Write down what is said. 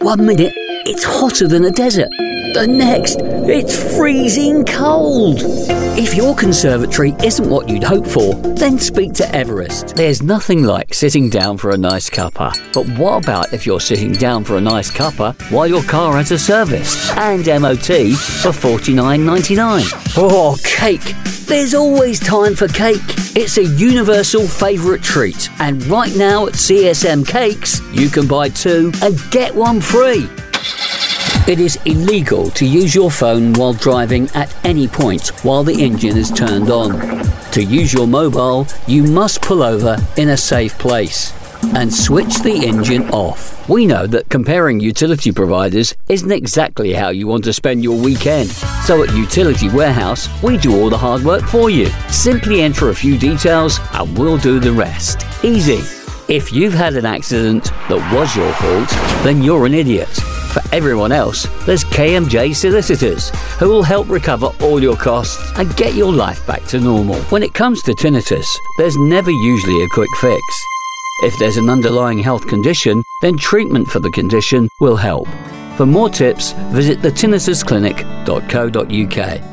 1 minute, it's hotter than a desert. The next, it's freezing cold. If your conservatory isn't what you'd hope for, then speak to Everest. There's nothing like sitting down for a nice cuppa. But what about if you're sitting down for a nice cuppa while your car has a service and MOT for $49.99? Oh, cake. There's always time for cake. It's a universal favourite treat. And right now at CSM Cakes, you can buy 2 and get 1 free. It is illegal to use your phone while driving at any point while the engine is turned on. To use your mobile, you must pull over in a safe place and switch the engine off. We know that comparing utility providers isn't exactly how you want to spend your weekend. So at Utility Warehouse, we do all the hard work for you. Simply enter a few details and we'll do the rest. Easy. If you've had an accident that was your fault, then you're an idiot. For everyone else, there's KMJ Solicitors, who will help recover all your costs and get your life back to normal. When it comes to tinnitus, there's never usually a quick fix. If there's an underlying health condition, then treatment for the condition will help. For more tips, visit thetinnitusclinic.co.uk.